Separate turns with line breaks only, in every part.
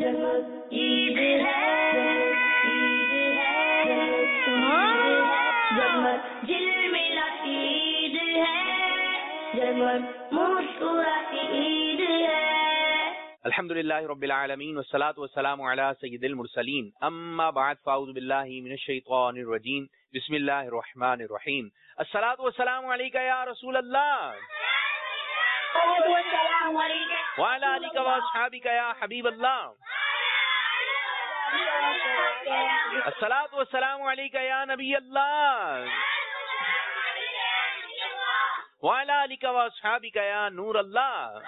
عید ہے جگمگ جلملاتی عید ہے جگمگ مسکراتی عید ہے.
الحمدللہ رب العالمین والصلاة والسلام علی سید المرسلین اما بعد فاعوذ باللہ من الشیطان الرجیم بسم اللہ الرحمن الرحیم. الصلاة والسلام علیکہ یا رسول اللہ وعلی آلک واصحابک یا حبیب اللہ. الصلاة والسلام علیکہ یا نبی اللہ وعلی آلک واصحابک یا نور اللہ.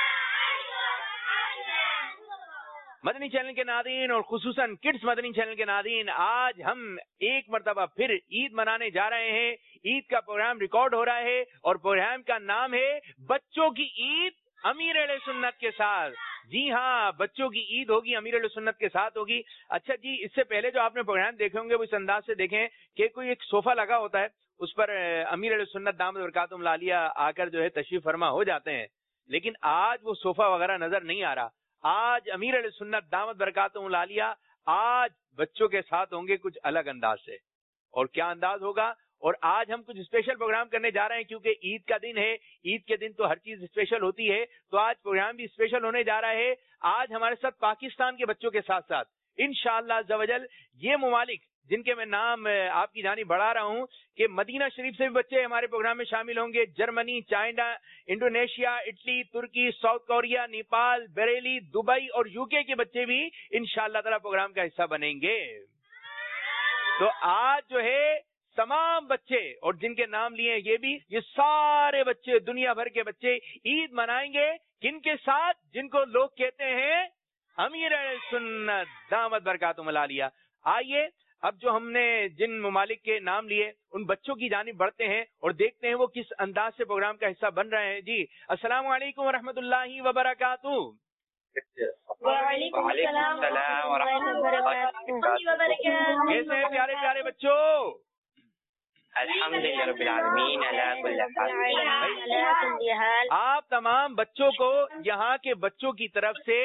مدنی چینل کے ناظرین اور خصوصاً کڈس مدنی چینل کے ناظرین، آج ہم ایک مرتبہ پھر عید منانے جا رہے ہیں. عید کا پروگرام ریکارڈ ہو رہا ہے اور پروگرام کا نام ہے بچوں کی عید امیر اہل سنت کے ساتھ. جی ہاں، بچوں کی عید ہوگی، امیر اہل سنت کے ساتھ ہوگی. اچھا جی، اس سے پہلے جو آپ نے پروگرام دیکھے ہوں گے وہ اس انداز سے دیکھیں کہ کوئی ایک صوفہ لگا ہوتا ہے، اس پر امیر اہل سنت دامت برکاتہم العالیہ آ کر جو ہے تشریف فرما ہو جاتے ہیں. لیکن آج وہ صوفہ وغیرہ نظر نہیں آ رہا. آج امیر اہل سنت دامت برکاتہم العالیہ آج بچوں کے ساتھ ہوں گے کچھ الگ انداز سے. اور کیا انداز ہوگا؟ اور آج ہم کچھ اسپیشل پروگرام کرنے جا رہے ہیں کیونکہ عید کا دن ہے. عید کے دن تو ہر چیز اسپیشل ہوتی ہے، تو آج پروگرام بھی اسپیشل ہونے جا رہا ہے. آج ہمارے ساتھ پاکستان کے بچوں کے ساتھ ساتھ انشاءاللہ عز و جل یہ ممالک جن کے میں نام آپ کی جانب بڑھا رہا ہوں کہ مدینہ شریف سے بھی بچے ہمارے پروگرام میں شامل ہوں گے. Germany, China, Indonesia, Italy, Turkey, South Korea, Nepal, Bareilly, Dubai اور یو کے بچے بھی انشاءاللہ تعالی پروگرام کا حصہ بنیں گے. تو آج جو ہے تمام بچے اور جن کے نام لیے ہیں یہ سارے بچے، دنیا بھر کے بچے عید منائیں گے. کن کے ساتھ؟ جن کو لوگ کہتے ہیں امیر اہل سنت دامت برکاتہم العالیہ. آئیے اب جو ہم نے جن ممالک کے نام لیے ان بچوں کی جانب بڑھتے ہیں اور دیکھتے ہیں وہ کس انداز سے پروگرام کا حصہ بن رہے ہیں. جی السلام علیکم ورحمۃ اللہ وبرکاتہ.
وعلیکم السلام ورحمۃ اللہ وبرکاتہ.
کیسے ہیں پیارے پیارے بچوں؟
الحمدللہ رب العالمین علی کل حال.
آپ تمام بچوں کو یہاں کے بچوں کی طرف سے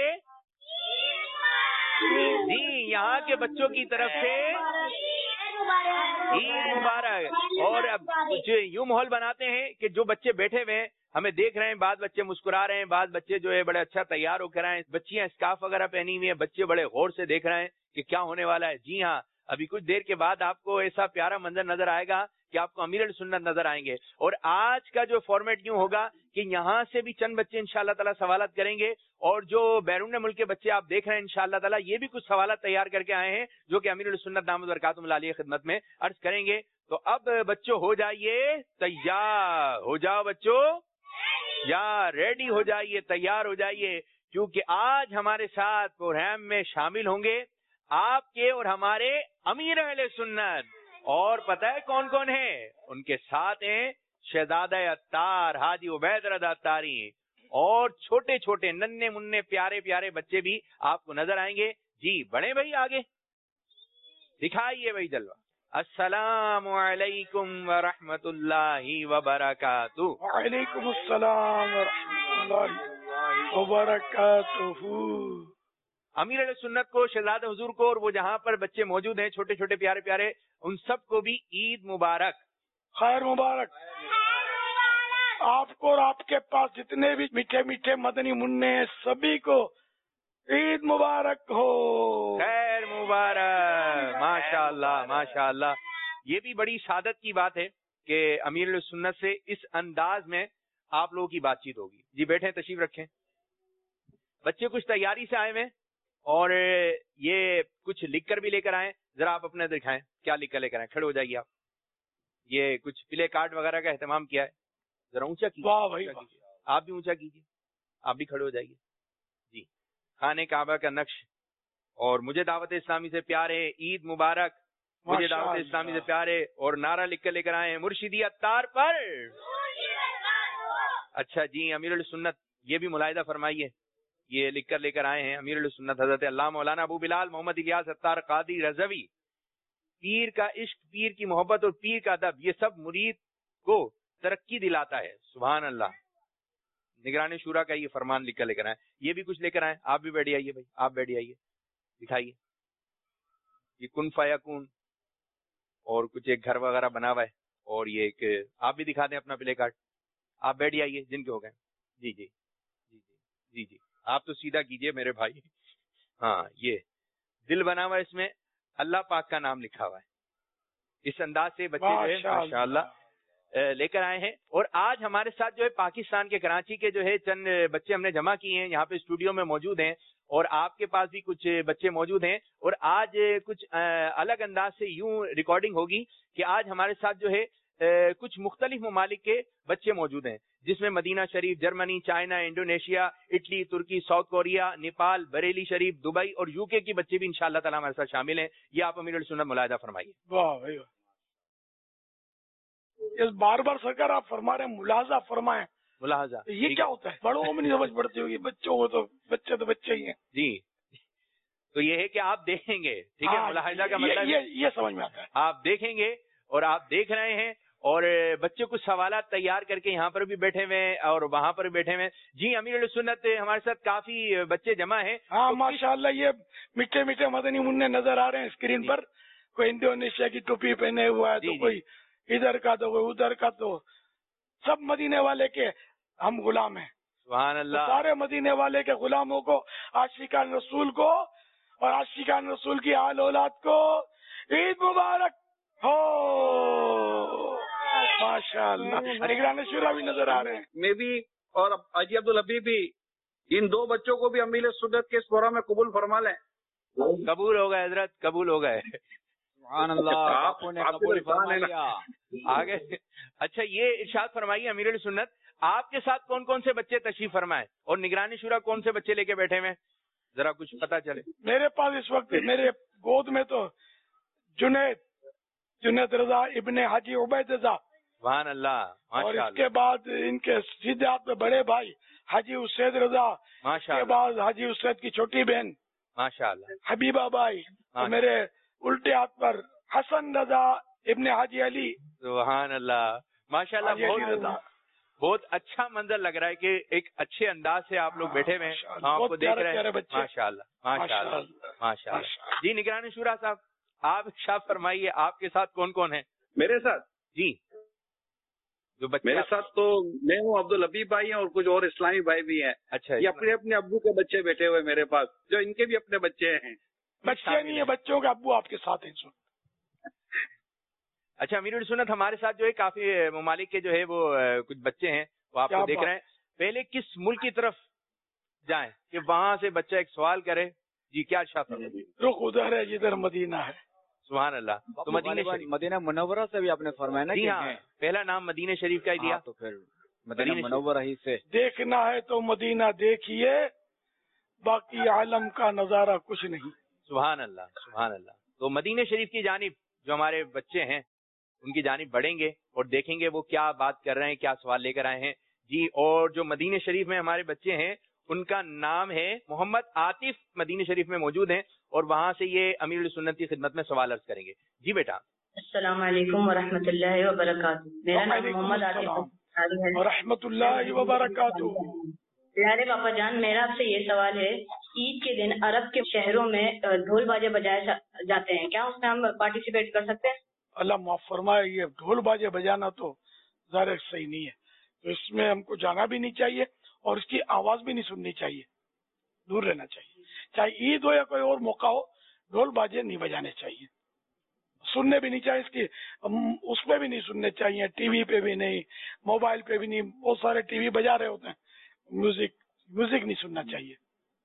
جی یہاں کے بچوں کی طرف سے عید مبارک. اور اب جو یوں ماحول بناتے ہیں کہ جو بچے بیٹھے ہوئے ہیں ہمیں دیکھ رہے ہیں، بعض بچے مسکرا رہے ہیں، بعض بچے جو ہے بڑے اچھا تیار ہو کر آئے ہیں، بچیاں اسکارف وغیرہ پہنی ہوئی ہیں، بچے بڑے غور سے دیکھ رہے ہیں کہ کیا ہونے والا ہے. جی ہاں، ابھی کچھ دیر کے بعد آپ کو ایسا پیارا منظر نظر آئے گا کہ آپ کو امیر اہل سنت نظر آئیں گے. اور آج کا جو فارمیٹ یوں ہوگا کہ یہاں سے بھی چند بچے انشاءاللہ تعالی سوالات کریں گے اور جو بیرون ملک کے بچے آپ دیکھ رہے ہیں انشاءاللہ تعالی یہ بھی کچھ سوالات تیار کر کے آئے ہیں جو کہ امیر اہل سنت دامت برکاتہم العالیہ خدمت میں عرض کریں گے. تو اب بچوں ہو جائیے تیار، ہو جاؤ بچوں، یا ریڈی ہو جائیے، تیار ہو جائیے، کیونکہ آج ہمارے ساتھ پروگرام میں شامل ہوں گے آپ کے اور ہمارے امیر اہل سنت. اور پتہ ہے کون کون ہیں؟ ان کے ساتھ ہیں شہزادہ عطار حاجی عبید رضا عطاری اور چھوٹے چھوٹے ننھے مننے پیارے پیارے بچے بھی آپ کو نظر آئیں گے. جی بڑے بھائی آگے دکھائیے بھائی جلوہ. السلام علیکم ورحمۃ اللہ وبرکاتہ.
وعلیکم السلام ورحمۃ اللہ وبرکاتہ.
امیر علیہ سنت کو، شہزادہ حضور کو اور وہ جہاں پر بچے موجود ہیں چھوٹے چھوٹے پیارے پیارے ان سب کو بھی عید مبارک.
خیر مبارک آپ کو اور آپ کے پاس جتنے بھی میٹھے میٹھے مدنی منع ہیں سبھی کو عید مبارک ہو.
خیر مبارک. ماشاء اللہ ماشاء اللہ. یہ بھی بڑی سعادت کی بات ہے کہ امیر علیہ سنت سے اس انداز میں آپ لوگوں کی بات چیت ہوگی. جی بیٹھیں، تشریف رکھیں. بچے کچھ تیاری سے آئے ہوئے اور یہ کچھ لکھ کر بھی لے کر آئے. ذرا آپ اپنے دکھائیں کیا لکھ کر لے کر آئے. کھڑے ہو جائیے آپ. یہ کچھ پلے کارڈ وغیرہ کا اہتمام کیا ہے. ذرا اونچا کیجیے.
واہ بھائی واہ.
آپ بھی اونچا کیجیے. آپ بھی کھڑے ہو جائیے. جی خانہ کعبہ کا نقش اور مجھے دعوت اسلامی سے پیار ہے، عید مبارک. مجھے دعوت اسلامی سے پیار ہے اور نعرہ لکھ کر لے کر آئے ہیں مرشدی عطار پر. اچھا جی امیر السنت یہ بھی ملاحظہ فرمائیے، یہ لکھ کر لے کر آئے ہیں امیر السنت حضرت علامہ مولانا ابو بلال محمد الیاس عطار قادری رضوی. پیر کا عشق، پیر کی محبت اور پیر کا ادب یہ سب مرید کو ترقی دلاتا ہے. سبحان اللہ. نگران شورا کا یہ فرمان لکھ کر لے کر آئے. یہ بھی کچھ لے کر آئے. آپ بھی بیٹھ جائیے بھائی, آپ بیٹھ جائیے, دکھائیے. یہ کن فیکون اور کچھ ایک گھر وغیرہ بنا ہوا ہے, اور یہ ایک آپ بھی دکھا دیں اپنا پلے کارڈ. آپ بیٹھ جائیے جن کے ہو گئے. جی جی جی جی جی آپ تو سیدھا کیجئے میرے بھائی. ہاں, یہ دل بنا ہوا ہے, اس میں اللہ پاک کا نام لکھا ہوا ہے. اس انداز سے بچے جو ہے ماشاء اللہ لے کر آئے ہیں. اور آج ہمارے ساتھ جو ہے پاکستان کے کراچی کے جو ہے چند بچے ہم نے جمع کیے ہیں, یہاں پہ اسٹوڈیو میں موجود ہیں, اور آپ کے پاس بھی کچھ بچے موجود ہیں. اور آج کچھ الگ انداز سے یوں ریکارڈنگ ہوگی کہ آج ہمارے ساتھ جو ہے کچھ مختلف ممالک کے بچے موجود ہیں, جس میں مدینہ شریف, Germany, China, Indonesia, Italy, Turkey, South Korea, Nepal, Bareilly شریف, دبئی اور یو کے کی بچے بھی انشاءاللہ تعالی ہمارے ساتھ شامل ہیں. یہ آپ امیر السنت ملاحظہ فرمائیے.
واہ بھائی, بار بار سرکار آپ فرما رہے ہیں ملاحظہ فرمائیں.
ملاحظہ
یہ کیا ہوتا ہے؟ بڑوں کو بھی نہیں سمجھ پڑتی ہوگی, بچوں کو تو بچے ہی ہیں.
جی, تو یہ ہے کہ آپ دیکھیں گے, ٹھیک ہے, ملاحظہ کا مطلب
یہ سمجھ میں آتا ہے.
آپ دیکھیں گے اور آپ دیکھ رہے ہیں, اور بچے کچھ سوالات تیار کر کے یہاں پر بھی بیٹھے ہوئے ہیں اور وہاں پر بھی بیٹھے ہوئے ہیں. جی امیر السنت ہمارے ساتھ کافی بچے جمع ہیں.
ہاں ماشاءاللہ, یہ میٹھے میٹھے مدنی منع نظر آ رہے ہیں اسکرین پر. کوئی انڈونیشیا کی ٹوپی پہنے ہوا ہے, تو کوئی ادھر کا, تو کوئی ادھر کا, تو سب مدینے والے کے ہم غلام ہیں.
سبحان اللہ.
سارے مدینے والے کے غلاموں کو, عاشقان رسول کو اور عاشقان رسول کی آل اولاد کو عید مبارک ہو. ماشاءاللہ, نگران شورا بھی نظر آ رہے ہیں.
میں بھی اور حاجی عبدالحبیب بھی ان دو بچوں کو بھی امیر سنت کے اس پروگرام میں قبول فرما لیں.
قبول ہو گئے حضرت, قبول ہو گئے.
سبحان اللہ.
آگے اچھا, یہ ارشاد فرمائیے امیر السنت, آپ کے ساتھ کون کون سے بچے تشریف فرمائے اور نگرانی شورا کون سے بچے لے کے بیٹھے ہوئے, ذرا کچھ پتا چلے.
میرے پاس اس وقت میرے گود میں تو جنید رضا ابن حاجی عبید رضا,
سبحان اللہ,
اور اس کے بعد ان کے سیدھے ہاتھ میں بڑے بھائی حاجی اسید رضا,
ماشاء
کے
اللہ,
بعد حاجی اسید کی چھوٹی بہن
ماشاء اللہ,
حبیبہ بائی, اور میرے الٹے ہاتھ پر حسن رضا ابن حاجی علی.
سبحان اللہ, ماشاء اللہ. بہت اچھا منظر لگ رہا ہے کہ ایک اچھے انداز سے آپ لوگ بیٹھے ہوئے ہیں, آپ کو دیکھ رہے ہیں. ماشاء اللہ, ماشاء اللہ, ماشاء اللہ. جی نگران شورا صاحب, آپ ارشاد فرمائیے آپ کے ساتھ کون کون ہیں.
میرے ساتھ
جی جو بچے
میرے ساتھ تو میں ہوں, عبدالحبیب بھائی ہیں, اور کچھ اور اسلامی بھائی بھی ہیں.
اچھا,
یہ اپنے اپنے ابو کے بچے بیٹھے ہوئے میرے پاس, جو ان کے بھی اپنے بچے ہیں.
بچے نہیں ہیں, بچوں کے ابو آپ کے ساتھ ہیں.
اچھا امیر السنت, ہمارے ساتھ جو ہے کافی ممالک کے جو ہے وہ کچھ بچے ہیں, وہ آپ کو دیکھ رہے ہیں. پہلے کس ملک کی طرف جائیں کہ وہاں سے بچہ ایک سوال کرے. جی کیا ارشاد ہے؟
رخ ادھر ہے جدھر مدینہ ہے.
سبحان اللہ. تو
مدینہ منورہ سے بھی آپ نے فرمایا نا.
جی ہاں, پہلا نام مدینہ شریف کا ہی دیا,
تو پھر مدینہ منورہ ہی سے
دیکھنا ہے تو مدینہ دیکھیے, باقی عالم کا نظارہ کچھ نہیں.
سبحان اللہ, سبحان اللہ. تو مدینہ شریف کی جانب جو ہمارے بچے ہیں ان کی جانب بڑھیں گے اور دیکھیں گے وہ کیا بات کر رہے ہیں, کیا سوال لے کر آئے ہیں. جی, اور جو مدینہ شریف میں ہمارے بچے ہیں ان کا نام ہے محمد عاطف, مدینہ شریف میں موجود ہیں, اور وہاں سے یہ امیر السنت کی خدمت میں سوال عرض کریں گے. جی بیٹا.
السلام علیکم ورحمۃ اللہ وبرکاتہ. میرا نام محمد عاطف
ورحمۃ اللہ وبرکاتہ.
پیارے پاپا جان, میرا آپ سے یہ سوال ہے, عید کے دن عرب کے شہروں میں ڈھول باجے بجائے جاتے ہیں, کیا اس میں ہم پارٹیسپیٹ کر سکتے ہیں؟
اللہ معاف فرمائے, یہ ڈھول باجے بجانا تو ظاہر صحیح نہیں ہے, تو اس میں ہم کو جانا بھی نہیں چاہیے اور اس کی آواز بھی نہیں سننی چاہیے, دور رہنا چاہیے. چاہے عید ہو یا کوئی اور موقع ہو, ڈھول باجے نہیں بجانے چاہیے, سننے بھی نہیں چاہیے. اس پہ بھی نہیں سننے چاہیے, ٹی وی پہ بھی نہیں, موبائل پہ بھی نہیں. بہت سارے ٹی وی بجا رہے ہوتے ہیں, میوزک نہیں سننا چاہیے,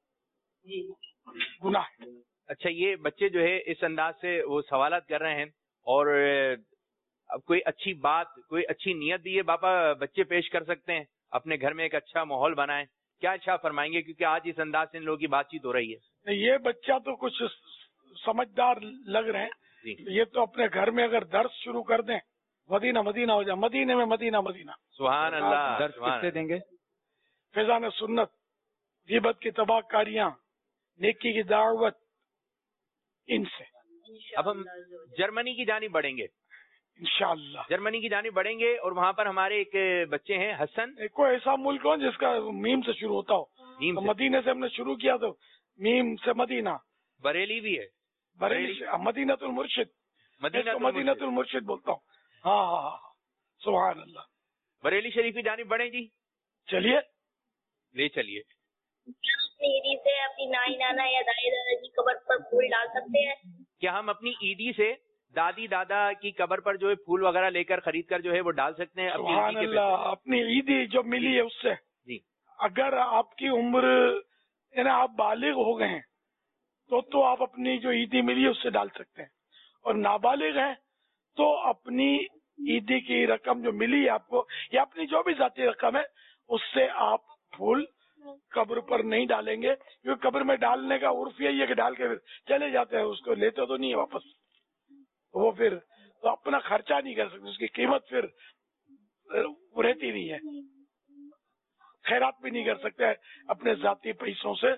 گناہ.
اچھا, یہ بچے جو ہے اس انداز سے وہ سوالات کر رہے ہیں, اور اب کوئی اچھی بات, کوئی اچھی نیت بھی یہ باپا بچے پیش کر سکتے ہیں, اپنے گھر میں ایک اچھا ماحول بنائیں. کیا اچھا فرمائیں گے, کیونکہ آج اس انداز سے ان لوگوں کی بات چیت ہو رہی ہے.
یہ بچہ تو کچھ سمجھدار لگ رہے ہیں, یہ تو اپنے گھر میں اگر درس شروع کر دیں, مدینہ مدینہ ہو جائے, مدینے میں مدینہ مدینہ.
سبحان اللہ.
درس کس سے دیں گے؟
فیضان سنت, غیبت کی تباہ کاریاں, نیکی کی دعوت, ان سے.
اب ہم جرمنی کی جانب بڑھیں گے.
इंशाअल्लाह।
जर्मनी की जानिब बढ़ेंगे और वहाँ पर हमारे एक बच्चे हैं हसन।
एक कोई ऐसा मुल्क हो जिसका मीम से शुरू होता हो।
मीम
तो
से।
मदीने से हमने शुरू किया तो मीम से मदीना।
बरेली भी है।
बरेली से मदीनतुल मुर्शिद।
मदीनतुल
मदीनतुल मुर्शिद बोलता हूँ। हाँ हाँ हाँ, सुभान अल्लाह।
बरेली शरीफ की जानिब बढ़े जी।
चलिए,
ले चलिए।
अपनी ईदी से अपनी नानी नाना या दादी दादा की कब्र पर फूल डाल सकते हैं?
क्या हम अपनी ईदी से दादी दादा की कब्र पर जो है फूल वगैरह लेकर खरीद कर जो है वो डाल सकते हैं अपनी
सुभान
ईदी के
अल्लाह।
पैसे?
अपनी ईदी जो मिली है उससे
जी।
अगर आपकी उम्र यानी आप बालिग हो गए हैं तो आप अपनी जो ईदी मिली है उससे डाल सकते हैं, और नाबालिग हैं तो अपनी ईदी की रकम जो मिली है आपको या अपनी जो भी जाती रकम है उससे आप फूल कब्र पर नहीं डालेंगे, क्योंकि कब्र में डालने का उर्फ यही है कि डाल के चले जाते हैं, उसको लेते तो नहीं है वापस। वो फिर तो अपना खर्चा नहीं कर सकते, उसकी कीमत फिर रहती नहीं है। खैरात भी नहीं कर सकते अपने जाती पैसों से,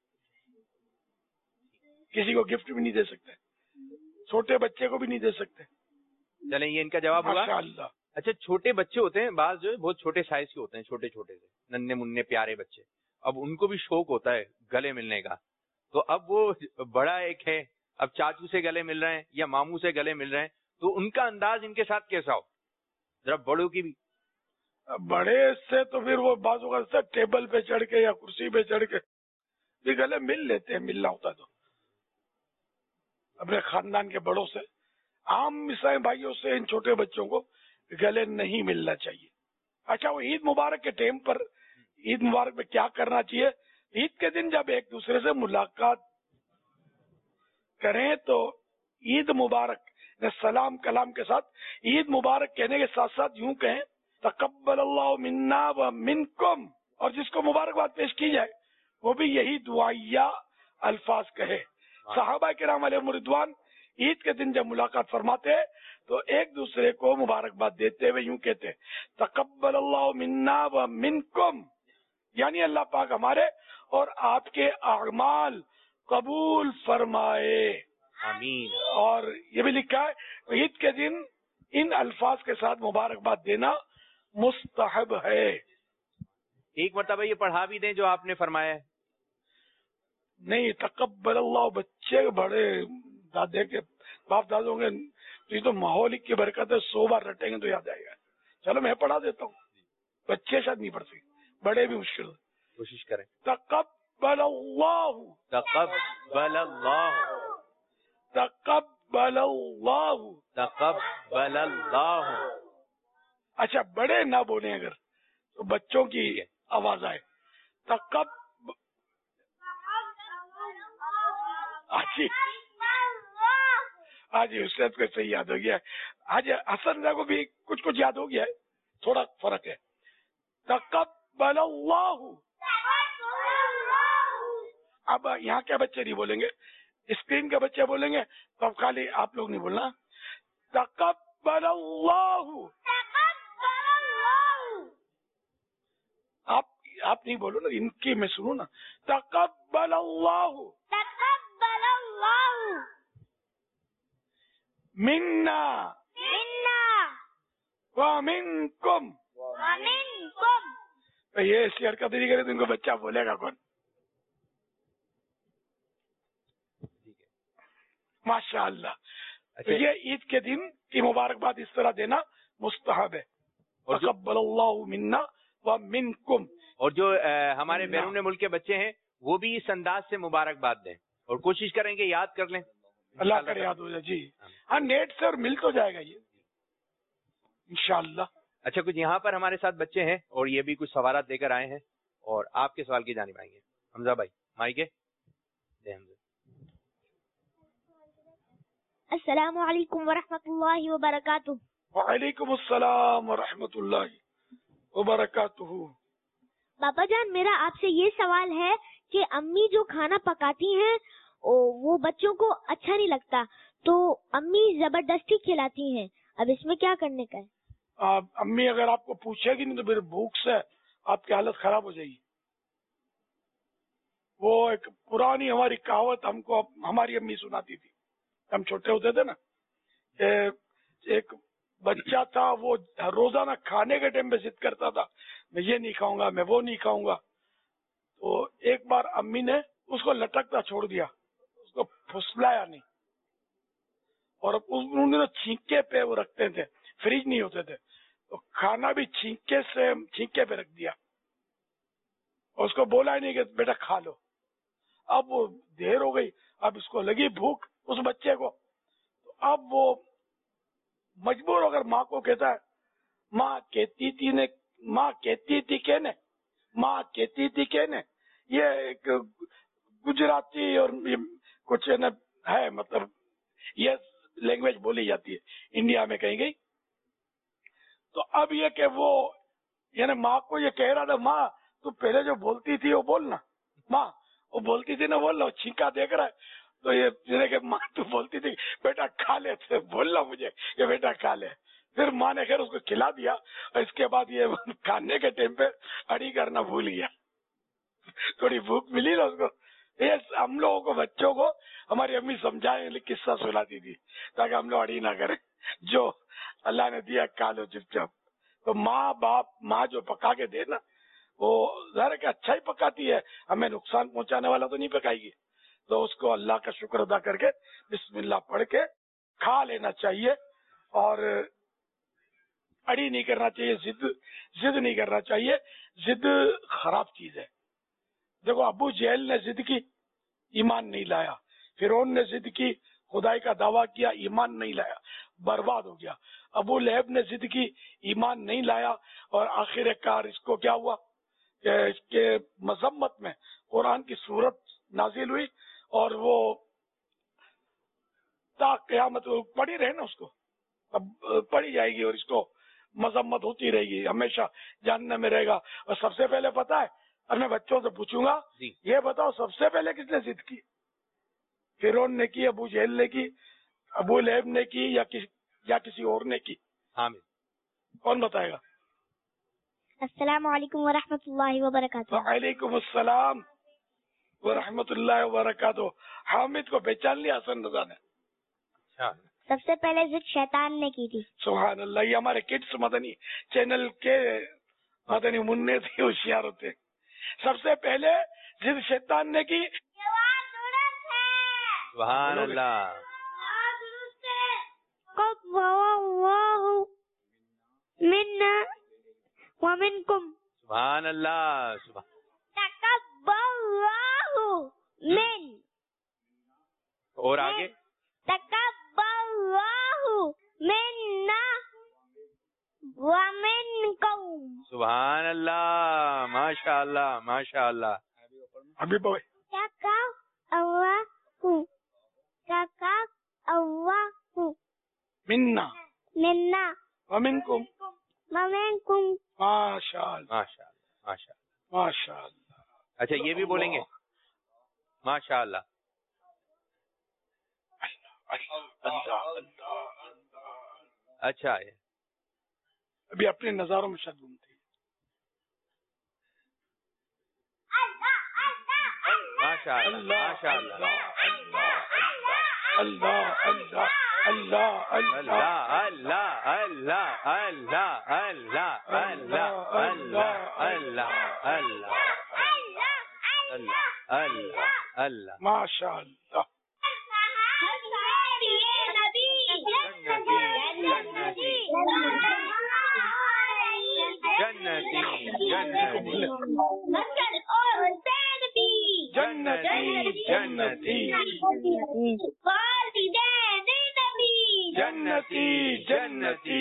किसी को गिफ्ट भी नहीं दे सकते, छोटे बच्चे को भी नहीं दे सकते।
चलें, ये इनका जवाब हुआ।
माशाअल्लाह।
अच्छा, छोटे बच्चे होते हैं बाज जो है बहुत छोटे साइज के होते हैं, छोटे छोटे से नन्हे मुन्ने प्यारे बच्चे। अब उनको भी शौक होता है गले मिलने का, तो अब वो बड़ा एक है, अब चाचू से गले मिल रहे हैं या मामू से गले मिल रहे हैं, तो उनका अंदाज इनके साथ कैसा हो? जरा बड़ों की भी।
बड़े से तो फिर वो बाजू का टेबल पे चढ़ के या कुर्सी पे चढ़ के भी गले मिल लेते हैं, मिलना होता तो अपने खानदान के बड़ों से। आम ईसाई भाइयों से इन छोटे बच्चों को गले नहीं मिलना चाहिए। अच्छा, वो ईद मुबारक के टाइम पर ईद मुबारक में क्या करना चाहिए? ईद के दिन जब एक दूसरे से मुलाकात करें तो ईद मुबारक सलाम कलाम के साथ ईद मुबारक कहने के साथ साथ यूं कहें तकब्बलल्लाहु मिन्ना व मिनकुम, और जिसको मुबारकबाद पेश की जाए वो भी यही दुआया अल्फाज कहे। सहाबा किराम अलैहिम रिदवान ईद के दिन जब मुलाकात फरमाते हैं तो एक दूसरे को मुबारकबाद देते हुए यूं कहते हैं तकब्बलल्लाहु मिन्ना व मिनकुम, यानी अल्लाह पाक हमारे और आपके अमाल कबूल फरमाए,
आमीन।
और ये भी लिखा है ईद के दिन इन अल्फाज के साथ मुबारकबाद देना मुस्तहब है।
एक मरतबा ये पढ़ा भी दें जो आपने फरमाया है।
नहीं, तकब्बलल्लाह बच्चे बड़े दादे के बाप दादों के, ये तो माहौल की बरकत है, 100 बार रटेंगे तो याद आएगा। चलो मैं पढ़ा देता हूँ, बच्चे शायद नहीं पढ़ सकते, बड़े भी मुश्किल।
कोशिश करें।
तकब्बलल्लाहु
तकब्बलल्लाहु
तकब्बलल्लाहु।
तकब्बलल्लाहु।
अच्छा, बड़े ना बोले अगर तो बच्चों की आवाज आए। तकब आज उससे को सही याद हो गया। आज हसन को भी कुछ कुछ याद हो गया है, थोड़ा फर्क है। तकब्बलल्लाहु। अब यहाँ के बच्चे नहीं बोलेंगे, स्क्रीन के बच्चे बोलेंगे, तो अब खाली आप लोग नहीं बोलना। तकब्बलल्लाहु। आप नहीं बोलो ना, इनकी मैं सुनू ना। तकब्बलल्लाहु मिन्ना व मिनकुम। तो ये ऐसी हरकत नहीं करे तो इनको बच्चा बोलेगा कौन? माशाअल्लाह। तो ये ईद के दिन की मुबारकबाद इस तरह देना मुस्तहब है। तकब्बलल्लाहु मिन्ना व मिनकुम।
और जो हमारे बैरून मुल्क के बच्चे हैं वो भी इस अंदाज से मुबारकबाद दें और कोशिश करेंगे याद कर लें।
अल्लाह करे याद हो जाए जी। हाँ, नेट से और मिल तो जाएगा ये इंशाअल्लाह।
अच्छा, कुछ यहाँ पर हमारे साथ बच्चे हैं और ये भी कुछ सवालात लेकर आए हैं और आपके सवाल की जानिब आएंगे। हमजा भाई माइक है।
अस्सलामु अलैकुम वरहमतुल्लाहि वबरकातुहू।
वालेकुम अस्सलाम वरहमतुल्लाहि वबरकातुहू।
बाबा जान, मेरा आपसे ये सवाल है कि अम्मी जो खाना पकाती हैं वो बच्चों को अच्छा नहीं लगता, तो अम्मी जबरदस्ती खिलाती हैं, अब इसमें क्या करने का है?
अम्मी अगर आपको पूछेगी नहीं तो फिर भूख से आपकी हालत खराब हो जाएगी। वो एक पुरानी हमारी कहावत हमको हमारी अम्मी सुनाती थी, हम छोटे होते थे ना। एक बच्चा था वो रोजाना खाने के टाइम पे जिद करता था, मैं ये नहीं खाऊंगा, मैं वो नहीं खाऊंगा। तो एक बार अम्मी ने उसको लटकता छोड़ दिया, उसको फुसलाया नहीं, और उन्होंने छींके पे वो रखते थे, फ्रिज नहीं होते थे, तो खाना भी छींके पे रख दिया, और उसको बोला ही नहीं कि बेटा खा लो। अब वो देर हो गई, अब इसको लगी भूख उस बच्चे को, तो अब वो मजबूर होकर माँ को कहता है, माँ कहती थी के ने। ये एक गुजराती और ये कुछ न है, मतलब ये लैंग्वेज बोली जाती है इंडिया में कहीं कहीं। तो अब ये कि वो यानी माँ को ये कह रहा था, माँ तू पहले जो बोलती थी वो बोलना, माँ वो बोलती थी ना बोल लो, छींका देख रहा है। तो ये कि माँ तू बोलती थी बेटा खा ले, तो बोलना मुझे कि बेटा खा ले। फिर माँ ने खैर उसको खिला दिया, और इसके बाद ये खाने के टाइम पे अड़ी करना भूल गया। थोड़ी भूख मिली ना उसको। ये हम लोगों को, बच्चों को हमारी अम्मी समझाए, किस्सा सुनाती थी ताकि हम लोग अड़ी ना करें, जो अल्लाह ने दिया खा लो चुपचाप। तो माँ जो पका के दे ना, वो ज़रा कि अच्छा ही पकाती है, हमें नुकसान पहुंचाने वाला तो नहीं पकाएगी। तो उसको अल्लाह का शुक्र अदा करके बिस्मिल्लाह पढ़ के खा लेना चाहिए, और अड़ी नहीं करना चाहिए, जिद नहीं करना चाहिए। जिद खराब चीज है। देखो अबू जहल ने जिद की, ईमान नहीं लाया। फिरौन ने जिद की, खुदाई का दावा किया, ईमान नहीं लाया, बर्बाद हो गया। अबू लहब ने जिद की, ईमान नहीं लाया, और आखिरकार इसको क्या हुआ कि इसके मजम्मत में कुरान की सूरत नाजिल हुई, और वो ता क़यामत पड़ी रहे ना, उसको अब पड़ी जाएगी, और इसको मजम्मत होती रहेगी, हमेशा जानने में रहेगा। और सबसे पहले पता है, और मैं बच्चों से पूछूंगा, ये बताओ सबसे पहले किसने जिद की? फिरौन ने की, अबू जहल ने की, अबू लहब ने की, या किसी और ने की?
हाँ,
कौन बताएगा?
अस्सलाम वालेकुम व रहमतुल्लाहि व बरकातुहू।
वालेकुम अस्सलाम व रहमतुल्लाहि व बरकातुहू। हामिद को पहचान लिया हसन रजा ने?
सबसे पहले जिद शैतान ने की थी।
सुभान अल्लाह। ये हमारे किड्स मदनी चैनल के मदनी मुन्ने थे, होशियार होते। सबसे पहले जिद शैतान ने की।
सुभान अल्लाह।
मिन्ना व मिनकुम।
सुभान अल्लाह।
तकब्बलहु मिन।
और आगे? तकब्बलहु मिन्ना व मिनकुम। सुभान अल्लाह, माशाअल्लाह, माशाअल्लाह।
अभी बोले
तकब्बलहु
मिन्ना व मिनकुम। माशाअल्लाह,
माशाअल्लाह, माशाअल्लाह,
माशाअल्लाह।
अच्छा ये भी बोलेंगे माशाअल्लाह। अच्छा है।
अभी अपने नजारों में शायद घूमते हैं।
माशाअल्लाह, माशाअल्लाह।
अल्लाह अल्लाह अल्लाह
अल्लाह अल्लाह अल्लाह अल्लाह अल्लाह अल्लाह अल्लाह अल्लाह अल्लाह अल्लाह अल्लाह।
माशाअल्लाह।
जन्नती जन्नती
जन्नती जन्नती जन्नती जन्नती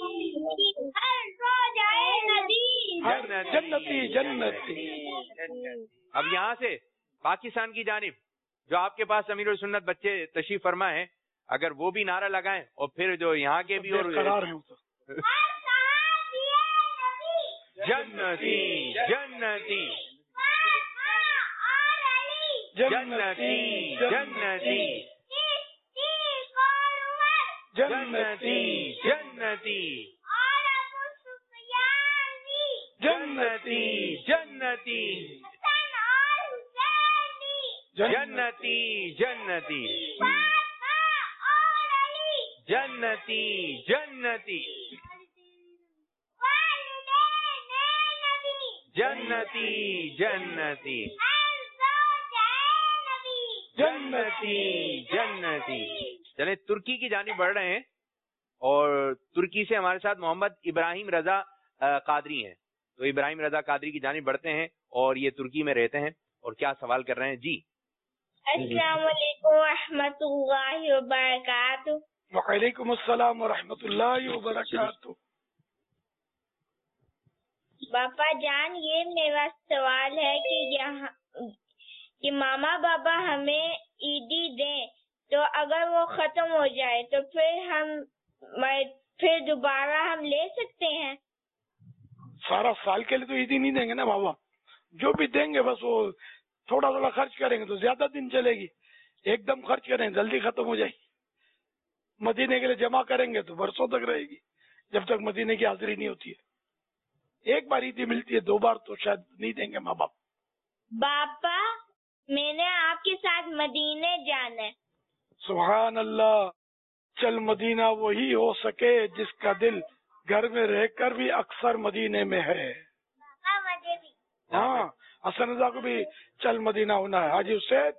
जन्नती जन्नती।
अब यहाँ से पाकिस्तान की जानिब जो आपके पास अमीरुल सुन्नत बच्चे तशरीफ फरमा है, अगर वो भी नारा लगाएं और फिर जो यहाँ के भी, और जन्नती जन्नती जन्नती जन्नती
जन्नती
जन्नती
जन्नती
जन्नती जन्नती जन्नती जन्नती जन्नती जन्नती जन्नती जन्नती जन्नती। चले तुर्की की जानिब बढ़ रहे हैं और तुर्की से हमारे साथ मोहम्मद इब्राहिम रजा कादरी हैं। तो इब्राहिम रजा कादरी की जानिब बढ़ते हैं और ये तुर्की में रहते हैं और क्या सवाल कर रहे हैं जी।
अस्सलाम वालेकुम रहमतुल्लाहि व बरकातुहू।
वालेकुम अस्सलाम व रहमतुल्लाहि व बरकातुहू।
बापा जान, ये मेरा सवाल है कि यहाँ कि मामा बाबा हमें ईदी दें, तो अगर वो खत्म हो जाए तो फिर दोबारा हम ले सकते हैं?
सारा साल के लिए तो ईदी नहीं देंगे ना बाबा, जो भी देंगे बस वो थोड़ा थोड़ा खर्च करेंगे तो ज्यादा दिन चलेगी। एकदम खर्च करेंगे जल्दी खत्म हो जाएगी। मदीने के लिए जमा करेंगे तो बरसों तक रहेगी, जब तक मदीने की हाजिरी नहीं होती है। एक बार ईदी मिलती है, 2 बार तो शायद नहीं देंगे माँ बाप।
बापा मैंने आपके साथ मदीने जाना है।
सुभान अल्लाह। चल मदीना वही हो सके जिसका दिल घर में रहकर भी अक्सर मदीने में है।
मुझे भी।
हाँ, हसन रजा को भी चल मदीना होना है। हाजी हुसैन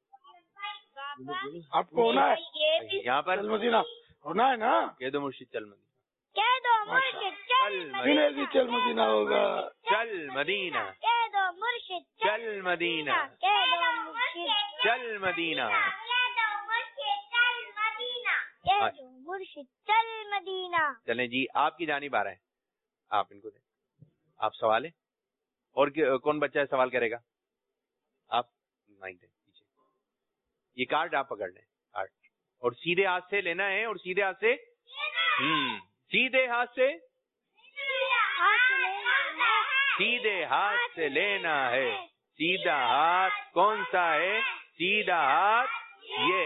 आपको होना है
यहाँ पर
चल मदीना होना है ना?
कह दो मुर्शिद चल मदीना,
कह दो मुर्शिद चल
मदीना भी चल मदीना होगा।
चल मदीना,
कह दो मुर्शिद
चल मदीना,
कह दो मुर्शिद
चल मदीना,
कह दो मुर्शिद चल मदीना, कह दो मुर्शिद चल मदीना।
चलें जी, आपकी जानिब आ रहे हैं, आप इनको दें। आप सवाल है और कौन बच्चा है सवाल करेगा? आप नहीं दें पीछे, ये कार्ड आप पकड़ लें, कार्ड, और सीधे हाथ से लेना है और सीधे हाथ से सीधे हाथ से सीधे हाथ से लेना है। सीधा हाथ कौन सा है? सीधा हाथ ये।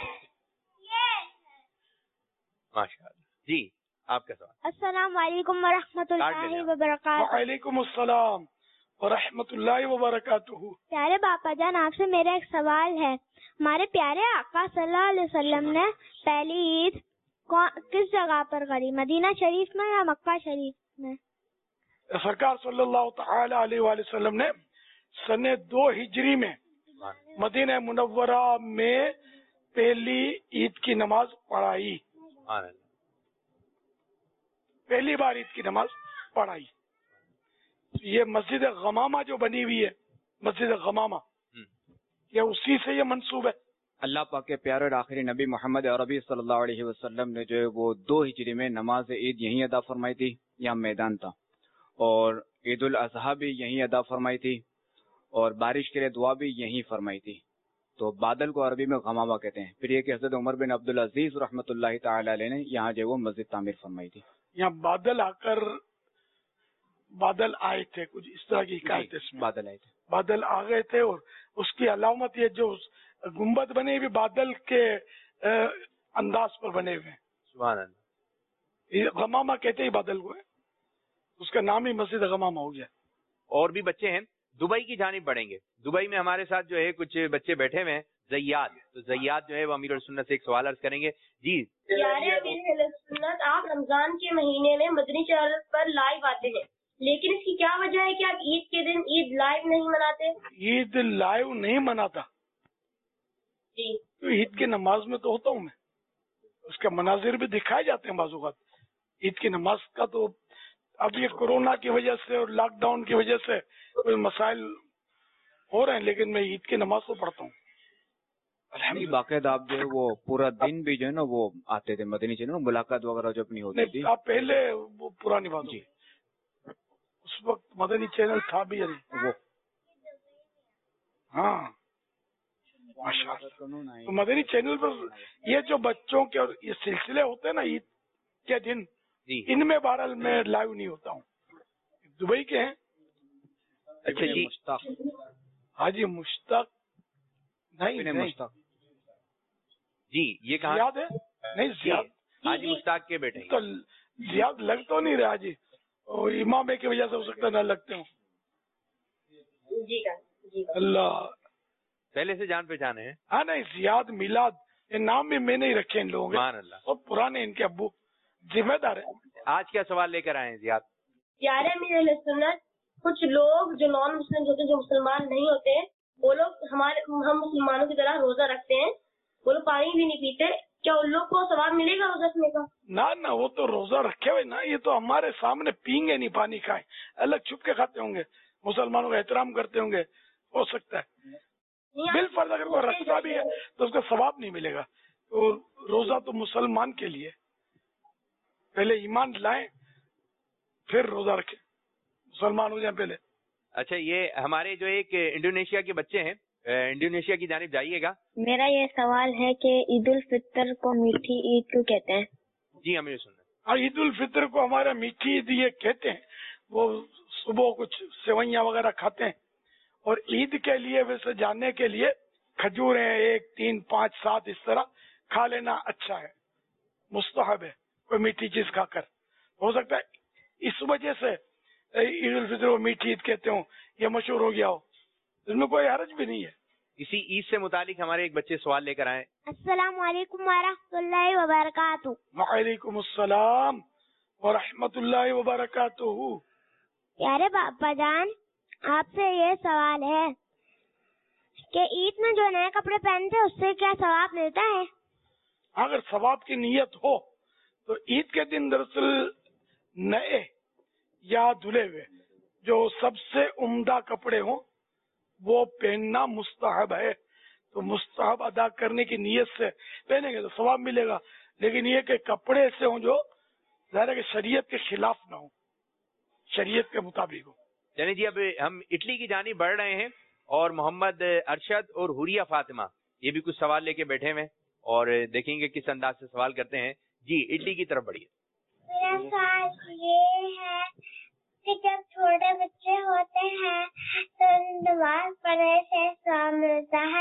माशाअल्लाह जी, आपका सवाल।
अस्सलाम वालेकुम व रहमतुल्लाहि व बरकातुहू।
वालेकुम अस्सलाम व रहमतुल्लाहि व बरकातुहू।
प्यारे बापा जान, आपसे मेरा एक सवाल है। हमारे प्यारे आका सल्लल्लाहु अलैहि वसल्लम ने पहली ईद किस जगह पर करी, मदीना शरीफ में या मक्का शरीफ में?
सरकार सल्लल्लाहु तआला अलैहि वसल्लम ने सने 2 हिजरी में मदीना मुनव्वरा में पहली ईद की नमाज पढ़ाई। पहली बार ईद की नमाज पढ़ाई। ये मस्जिद गमामा जो बनी हुई है, मस्जिद गमामा, ये उसी से ये मंसूब है।
अल्लाह पाक के प्यारे और आखिरी नबी मोहम्मद अरबी सल्लल्लाहु अलैहि वसल्लम ने जो है वो 2 हिजरी में नमाज ईद यहीं अदा फरमाई थी, यहाँ मैदान था, और ईद उल अजहा भी यहीं अदा फरमाई थी, और बारिश के लिए दुआ भी यहीं फरमाई थी। तो बादल को अरबी में गमामा कहते हैं। फिर ये कि हज़रत उमर बिन अब्दुल अजीज रहमतुल्लाहि तआला अलैह ने यहाँ जो है वो मस्जिद तामीर फरमाई थी।
यहाँ बादल आए थे, कुछ इस तरह की हिकायत है इसमें।
बादल आए थे,
बादल आ गए थे, और उसकी अलामत ये जो गुम्बद बने हुए बादल के अंदाज पर बने हुए हैं।
सुभान अल्लाह।
गमामा कहते ही बादल को है, उसका नाम ही मस्जिद गमामा हो गया।
और भी बच्चे हैं, दुबई की जानिब बढ़ेंगे। दुबई में हमारे साथ जो है कुछ बच्चे बैठे हुए हैं, ज़ैयाद। तो ज़ैयाद जो है वो अमीर और सुन्नत से एक सवाल अर्ज करेंगे जी।
सुन्नत, आप रमजान के महीने में मदनी चैनल पर लाइव आते हैं, लेकिन इसकी क्या वजह है कि आप ईद के दिन ईद लाइव नहीं मनाते?
ईद लाइव नहीं मनाता
जी,
तो ईद की नमाज में तो होता हूँ मैं, उसका मनाजिर भी दिखाए जाते हैं बाज़ औक़ात। ईद की नमाज का तो अब ये कोरोना की वजह से और लॉकडाउन की वजह से कोई मसाइल हो रहे हैं, लेकिन मैं ईद की नमाज तो पढ़ता हूँ।
बाकायदा आप जो है वो पूरा दिन भी जो है ना वो आते थे मदनी चैनल, मुलाकात वगैरह जो अपनी होती थी।
आप पहले वो पुरानी बात जी, उस वक्त मदनी चैनल था भी या नहीं वो? हाँ माशाअल्लाह। तो मदनी चैनल पर ये जो बच्चों के और ये सिलसिले होते हैं ना ईद के दिन, इनमें बहरहाल मैं लाइव नहीं होता हूँ। दुबई के हैं।
अच्छा जी,
हाजी मुश्ताक नहीं
मुश्ताक
जी, ये कहा
याद है? नहीं जियाद,
हाजी मुश्ताक के बेटे
तो जियाद लग तो नहीं रहा जी, और इमाम की वजह से हो सकता न लगते हो।
जी
अल्लाह
पहले से जान पहचान है।
हाँ नहीं, जियाद मिलाद یہ نام بھی میں نہیں رکھے ان لوگوں کے,
سبحان اللہ.
اور پرانے ان کے ابو ذمہ دار ہیں.
آج کیا سوال لے کر آئے ہیں زیاد؟
پیارے امیر اہل سنت, کچھ لوگ جو نان مسلم ہوتے ہیں, جو مسلمان نہیں ہوتے, وہ لوگ ہم مسلمانوں کی طرح روزہ رکھتے ہیں, وہ لوگ پانی بھی نہیں پیتے, کیا ان لوگ کو ثواب ملے گا روزہ رکھنے کا؟
نہ وہ تو روزہ رکھے ہوئے نا, یہ تو ہمارے سامنے پئیں گے نہیں, پانی کھائیں, الگ چھپ کے کھاتے ہوں گے, مسلمانوں کا احترام کرتے ہوں گے, ہو سکتا ہے. بالفرض اگر کوئی رکھتا بھی ہے تو اس کا ثواب نہیں ملے گا. تو روزہ تو مسلمان کے لیے, پہلے ایمان لائیں پھر روزہ رکھیں, مسلمان ہو جائیں پہلے.
اچھا, یہ ہمارے جو ایک انڈونیشیا کے بچے ہیں, انڈونیشیا کی جانب جائیے گا.
میرا یہ سوال ہے کہ عید الفطر کو میٹھی عید کیوں کہتے ہیں؟
جی امیر سنت.
عید الفطر کو ہمارا میٹھی عید یہ کہتے ہیں. وہ صبح کچھ سوئیاں وغیرہ کھاتے ہیں, اور عید کے لیے ویسے جانے کے لیے کھجوریں 1 3 5 7 اس طرح کھا لینا اچھا ہے, مستحب ہے کوئی میٹھی چیز کھا کر. ہو سکتا ہے اس وجہ سے عید الفطر کو میٹھی عید کہتے ہوں, یہ مشہور ہو گیا ہو, اس میں کوئی حرج بھی نہیں ہے.
اسی عید سے متعلق ہمارے ایک بچے سوال لے کر آئے.
السلام علیکم ورحمۃ اللہ وبرکاتہ.
وعلیکم السلام ورحمۃ اللہ وبرکاتہ.
پیارے پاپا جان, آپ سے یہ سوال ہے کہ عید میں جو نئے کپڑے پہنتے ہیں اس سے کیا ثواب ملتا ہے؟
اگر ثواب کی نیت ہو تو عید کے دن دراصل نئے یا دھلے ہوئے جو سب سے عمدہ کپڑے ہوں وہ پہننا مستحب ہے. تو مستحب ادا کرنے کی نیت سے پہنیں گے تو ثواب ملے گا, لیکن یہ کہ کپڑے ایسے ہوں جو ظاہر ہے کہ شریعت کے خلاف نہ ہوں, شریعت کے مطابق ہو.
یعنی جی اب ہم اٹلی کی جانب بڑھ رہے ہیں, اور محمد ارشد اور حوریہ فاطمہ یہ بھی کچھ سوال لے کے بیٹھے ہوئے, اور دیکھیں گے کس انداز سے سوال کرتے ہیں. جی اٹلی کی طرف بڑھیے.
میرا سوال یہ ہے کہ جب چھوٹے بچے ہوتے ہیں تو نماز پڑھنے سے ثواب ملتا ہے؟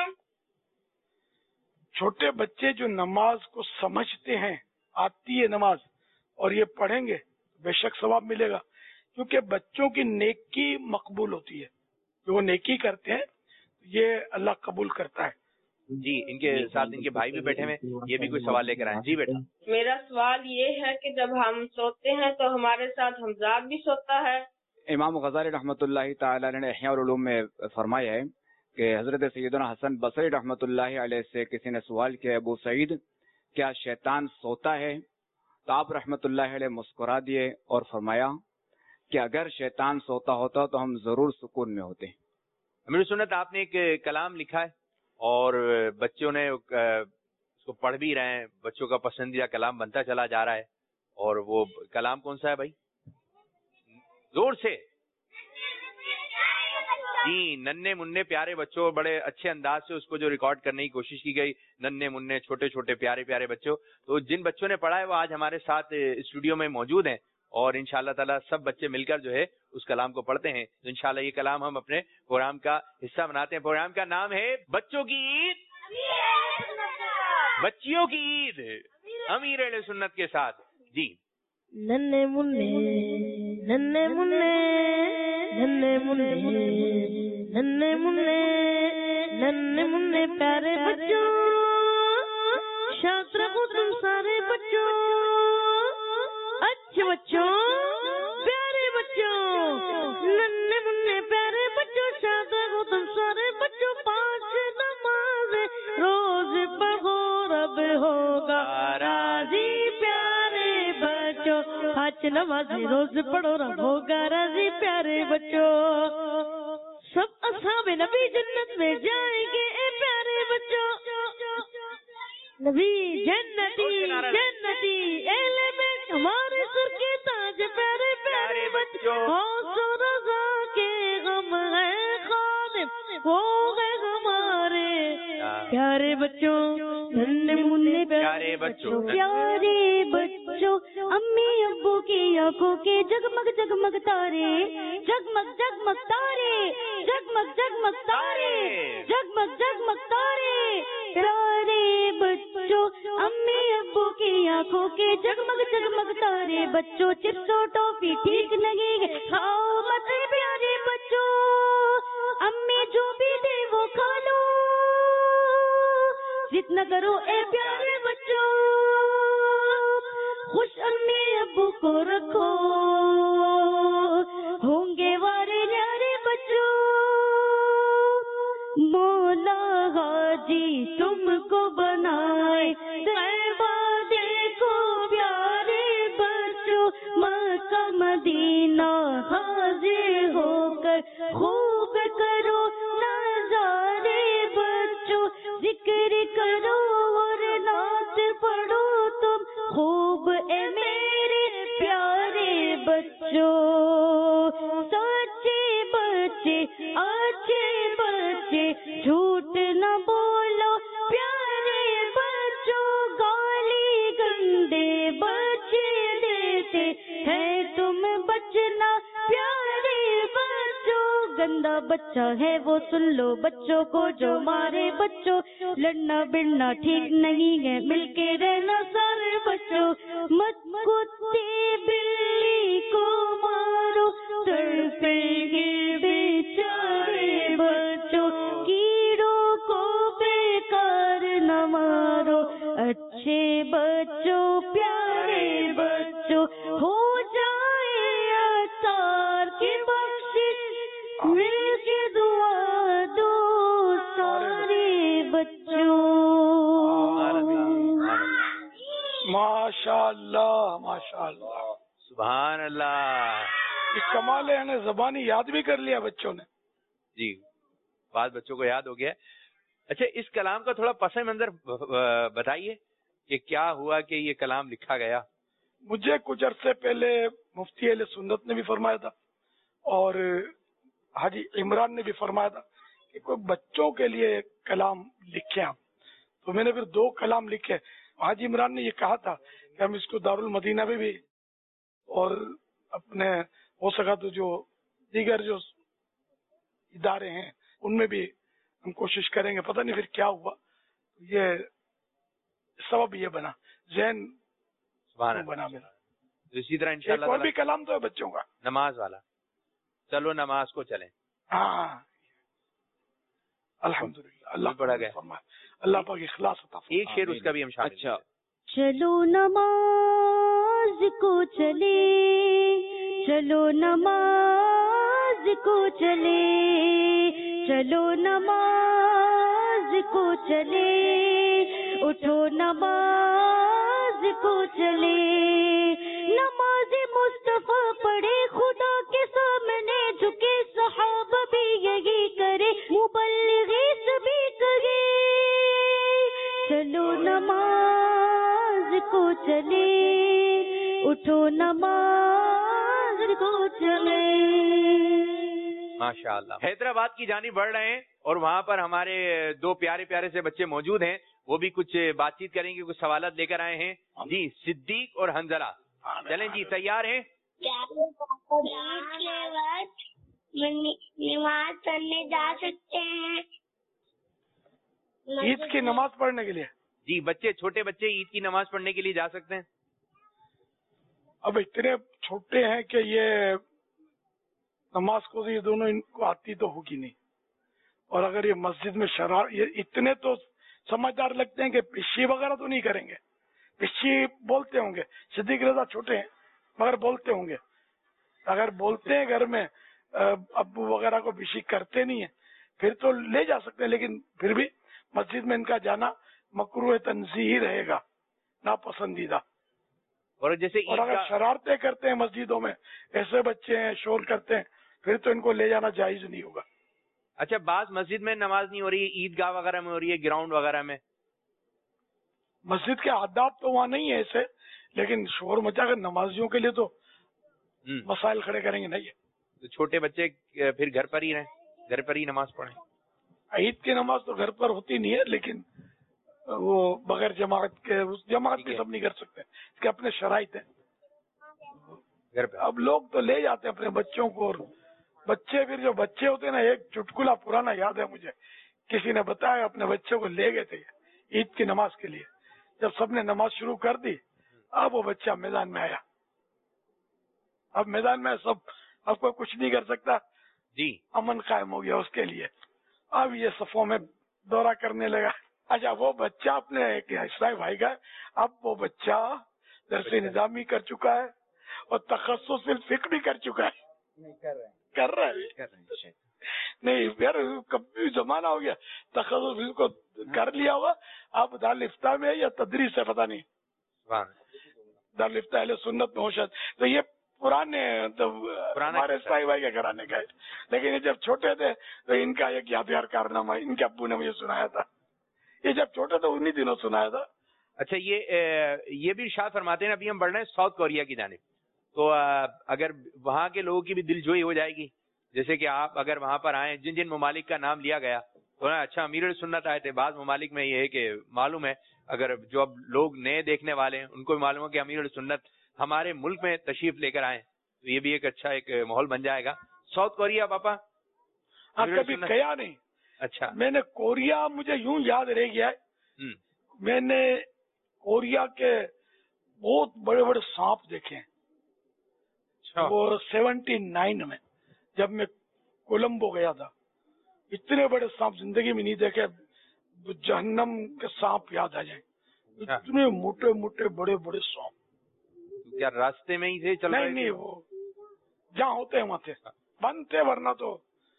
چھوٹے بچے جو نماز کو سمجھتے ہیں, آتی ہے نماز, اور یہ پڑھیں گے بے شک ثواب ملے گا, کیونکہ بچوں کی نیکی مقبول ہوتی ہے. جو وہ نیکی کرتے ہیں یہ اللہ قبول کرتا ہے.
جی ان کے ساتھ ان کے بھائی بھی بیٹھے ہوئے, یہ بھی کوئی سوال لے کر آئے. جی بیٹا.
میرا سوال یہ ہے کہ جب ہم سوتے ہیں تو ہمارے ساتھ حمزاد بھی سوتا ہے.
امام غزالی رحمۃ اللہ تعالی علیہ نے احیاء العلوم میں فرمایا ہے کہ حضرت سیدنا حسن بصری رحمۃ اللہ علیہ سے کسی نے سوال کیا, ابو سعید کیا شیطان سوتا ہے؟ تو آپ رحمۃ اللہ علیہ مسکرا دیے اور فرمایا کہ اگر شیطان سوتا ہوتا تو ہم ضرور سکون میں ہوتے.
امیر سنت, آپ نے ایک کلام لکھا ہے اور بچوں نے اس کو پڑھ بھی رہے ہیں, بچوں کا پسندیدہ کلام بنتا چلا جا رہا ہے. اور وہ کلام کون سا ہے بھائی؟ زور سے. جی ننھے مننے پیارے بچوں, بڑے اچھے انداز سے اس کو جو ریکارڈ کرنے کی کوشش کی گئی, ننھے مننے چھوٹے چھوٹے پیارے پیارے بچوں. تو جن بچوں نے پڑھا ہے وہ آج ہمارے ساتھ اسٹوڈیو میں موجود ہیں, اور انشاءاللہ تعالیٰ سب بچے مل کر جو ہے اس کلام کو پڑھتے ہیں. تو انشاءاللہ یہ کلام ہم اپنے پروگرام کا حصہ بناتے ہیں. پروگرام کا نام ہے بچوں کی عید, بچیوں کی عید, امیر اہل سنت کے ساتھ. جی
ننھے مننے ننھے مننے ننھے مننے ننھے مننے ننھے مننے پیارے بچوں, شاد رہو تم سارے بچوں, اچھے بچوں پیارے بچوں, ننھے مننے پیارے بچوں, شاد رہو تم سارے بچوں. 5 نماز روز پڑھو رب ہوگا راضی پیارے بچوں. 5 نماز روز پڑھو رب ہوگا راضی پیارے بچوں. سب اصحاب نبی جنت میں جائیں گے اے پیارے بچوں. نبی جنتی جنتی اہل بیت ہمارے سر کے تاج پیارے پیارے بچوں. غوث و رضا کے غم ہے خادم وہ ہے ہمارے پیارے بچوں. ننھے مننے پیارے بچوں, پیارے بچوں, امی ابو کی آنکھوں کے جگمگ جگمگ تارے, جگمگ جگمگ تارے, جگمگ جگمگ تارے, جگمگ جگمگ تارے. پیارے بچوں, امی ابو کی آنکھوں کے جگمگ جگمگ تارے. بچوں چپس اور ٹافی ٹھیک لگیں گے کھاؤ مت پیارے بچوں. امی جو بھی دے وہ کھا لو, ضد نہ کرو اے پیارے بچوں، خوش امی ابو کو رکھو، ہوں گے وارے نیارے بچوں، مولا حاجی تم کو بنائے طیبہ دیکھو پیارے بچوں، مکہ مدینہ حاضر ہو کر خوب کرو نظارے بچوں، ذکر کرو اور نعت پڑھو تم خوب اے میرے پیارے بچوں، سچے بچے اچھے بچے جھوٹ نہ بولو پیارے بچوں، گالی گندے بچے دیتے ہیں تم بچنا پیارے بچوں، گندا بچہ ہے وہ سن لو بچوں کو جو مارے بچوں، لڑنا بڑنا ٹھیک نہیں ہے مل کے رہنا سارے بچوں، مت کتے بلی کو مارو تڑپیں گے بیچارے بچوں، کیڑوں کو بیکار نہ مارو اچھے بچوں پیارے بچوں، ہو جائے عطار کی بخشش مل کے دعا دو سارے بچوں۔
ماشاء اللہ ماشاء اللہ،
سبحان اللہ،
اس کمال ہے، یعنی زبانی یاد بھی کر لیا بچوں نے۔
جی بات بچوں کو یاد ہو گیا۔ اچھا اس کلام کا تھوڑا پس منظر بتائیے کہ کیا ہوا کہ یہ کلام لکھا گیا؟
مجھے کچھ عرصے پہلے مفتی اہل سنت نے بھی فرمایا تھا اور حاجی عمران نے بھی فرمایا تھا کہ کوئی بچوں کے لیے کلام لکھیں آپ، تو میں نے پھر 2 کلام لکھے۔ حاجی عمران نے یہ کہا تھا کہ ہم اس کو دارالمدینہ میں بھی اور اپنے ہو سکا تو جو دیگر جو ادارے ہیں ان میں بھی ہم کوشش کریں گے، پتہ نہیں پھر کیا ہوا، یہ سبب یہ بنا، ذہن بنا میرا۔
اسی طرح انشاءاللہ
کوئی بھی کلام تو ہے بچوں کا،
نماز والا، چلو نماز کو چلیں۔
ہاں الحمدللہ، اللہ
پڑھا گیا،
اللہ پاک اخلاص عطا فرمائے۔
ایک شعر اس کا بھی ہم شامل۔
اچھا، چلو نماز کو چلے، چلو نماز کو چلے، چلو نماز کو چلے، اٹھو نماز کو چلے، نماز مصطفیٰ پڑھے خدا کے سامنے جھکے، صحابہ بھی یہی کرے، مبلغی سبھی کرے، چلو نماز کو چلے، اٹھو نماز کو چلے۔
ماشاءاللہ، حیدرآباد کی جانب بڑھ رہے ہیں اور وہاں پر ہمارے 2 پیارے پیارے سے بچے موجود ہیں، وہ بھی کچھ بات چیت کریں گے، کچھ سوالات لے کر آئے ہیں۔ جی صدیق اور حنظلہ، چلیں جی تیار ہیں؟
نماز پڑھنے جا سکتے ہیں؟
عید کی نماز پڑھنے کے لیے؟
جی بچے، چھوٹے بچے عید کی نماز پڑھنے کے لیے جا سکتے ہیں؟
اب اتنے چھوٹے ہیں کہ یہ نماز کو یہ دونوں ان کو آتی تو ہوگی نہیں، اور اگر یہ مسجد میں یہ اتنے تو سمجھدار لگتے ہیں کہ پشی وغیرہ تو نہیں کریں گے، پشی بولتے ہوں گے، صدیق رضا چھوٹے ہیں مگر بولتے ہوں گے، اگر بولتے ہیں گھر میں ابو وغیرہ کو پشی کرتے نہیں ہیں پھر تو لے جا سکتے ہیں، لیکن پھر بھی مسجد میں ان کا جانا مکروہ تنزیہی رہے گا، ناپسندیدہ۔
اور جیسے
اور اگر شرارتیں کرتے ہیں مسجدوں میں، ایسے بچے ہیں شور کرتے ہیں، پھر تو ان کو لے جانا جائز نہیں ہوگا۔
اچھا بعض مسجد میں نماز نہیں ہو رہی ہے، عیدگاہ وغیرہ میں ہو رہی ہے، گراؤنڈ وغیرہ میں؟
مسجد کے آداب تو وہاں نہیں ہے ایسے، لیکن شور مچا کر نمازیوں کے لیے تو مسائل کھڑے کریں گے نہیں،
تو چھوٹے بچے پھر گھر پر ہی رہیں، گھر پر ہی نماز پڑھیں۔
عید کی نماز تو گھر پر ہوتی نہیں ہے، لیکن وہ بغیر جماعت کے، جماعت بھی سب نہیں کر سکتے، اس کے اپنے شرائط ہیں
گھر پہ۔
اب لوگ تو لے جاتے ہیں اپنے بچوں کو، اور بچے پھر جو بچے ہوتے ہیں نا، ایک چٹکلا پرانا یاد ہے مجھے، کسی نے بتایا اپنے بچوں کو لے گئے تھے عید کی نماز کے لیے، جب سب نے نماز شروع کر دی اب وہ بچہ میدان میں آیا، اب میدان میں سب، اب کوئی کچھ نہیں کر سکتا،
جی
امن قائم ہو گیا اس کے لیے، اب یہ صفوں میں دورہ کرنے لگا، اچھا وہ بچہ اپنے اسلائی بھائی کا اب وہ بچہ درس نظامی کر چکا ہے اور تخصص الفقہ بھی کر چکا ہے. کر رہا ہے نہیں یار کبھی زمانہ ہو گیا تخصص کو کر لیا ہوا. آپ دارالفتہ میں یا تدریس سے پتہ نہیں دارالفتہ اہل سنت میں ہو شاید. تو یہ پرانے ہمارے اسلائی بھائی کا کرانے کا ہے. لیکن یہ جب چھوٹے تھے تو ان کا ایک یادگار کارنامہ ان کے ابو نے مجھے سنایا تھا. یہ جب چھوٹے تھے انہی دنوں سنایا تھا.
اچھا یہ بھی ارشاد فرماتے ہیں ابھی ہم بڑھ رہے ہیں ساؤتھ کوریا کی جانب. تو اگر وہاں کے لوگوں کی بھی دل جوئی ہو جائے گی جیسے کہ آپ اگر وہاں پر آئیں جن جن ممالک کا نام لیا گیا تو اچھا امیر السنت آئے تھے. بعض ممالک میں یہ ہے کہ معلوم ہے اگر جو اب لوگ نئے دیکھنے والے ہیں ان کو بھی معلوم ہو کہ امیر السنت ہمارے ملک میں تشریف لے کر آئے تو یہ بھی ایک اچھا ایک ماحول بن جائے گا. ساؤتھ کوریا پاپا
کبھی گیا نہیں.
اچھا
میں نے کوریا مجھے یوں یاد رہ گیا ہے میں نے کوریا کے بہت بڑے بڑے سانپ دیکھے ہیں. وہ 79 میں جب میں کولمبو گیا تھا اتنے بڑے سانپ زندگی میں نہیں دیکھے. جہنم کے سانپ یاد آ جائیں اتنے موٹے موٹے بڑے بڑے سانپ.
کیا راستے میں ہی تھے چل رہے؟
نہیں وہ جہاں ہوتے ہیں وہاں تھے بند تھے ورنہ تو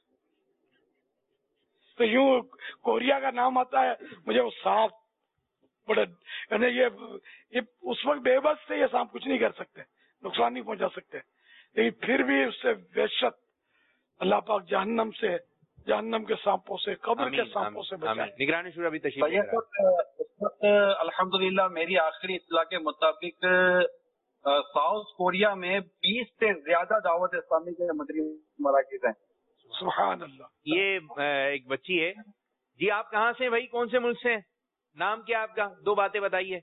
یوں کوریا کا نام آتا ہے مجھے وہ سانپ بڑے یہ اس وقت بے بس سے یہ سانپ کچھ نہیں کر سکتے نقصان نہیں پہنچا سکتے. لیکن پھر بھی اس سے وحشت اللہ پاک جہنم کے سانپوں سے قبر کے سانپوں سے بچائے.
نگرانی شورا بھی تشریف
الحمدللہ میری آخری اطلاع کے مطابق ساؤتھ کوریا میں 20 سے زیادہ دعوت اسلامی کے مدنی مراکز ہیں.
سبحان اللہ.
یہ ایک بچی ہے جی. آپ کہاں سے بھائی کون سے ملک سے ہیں؟ نام کیا آپ کا؟ 2 باتیں بتائیے.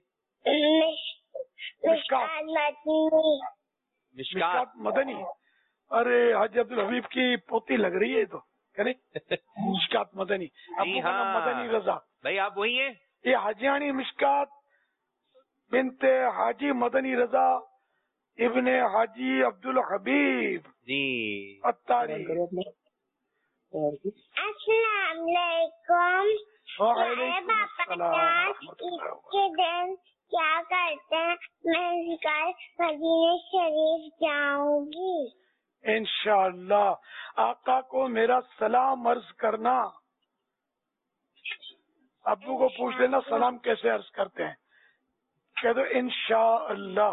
مشکات مدنی. ارے حاجی عبدالحبیب کی پوتی لگ رہی ہے تو مشکات مدنی. مدنی رضا
بھائی آپ وہی ہیں؟
یہ حاجیانی مشکات بنت حاجی مدنی رضا ابن حاجی عبدالحبیب
جی
اتاری.
السلام علیکم. کے دن کیا کرتے ہیں؟ میں کل مدینہ شریف جاؤں گی.
انشاءاللہ. آقا کو میرا سلام عرض کرنا. ابو کو پوچھ لینا سلام کیسے عرض کرتے ہیں. کہہ دو انشاءاللہ.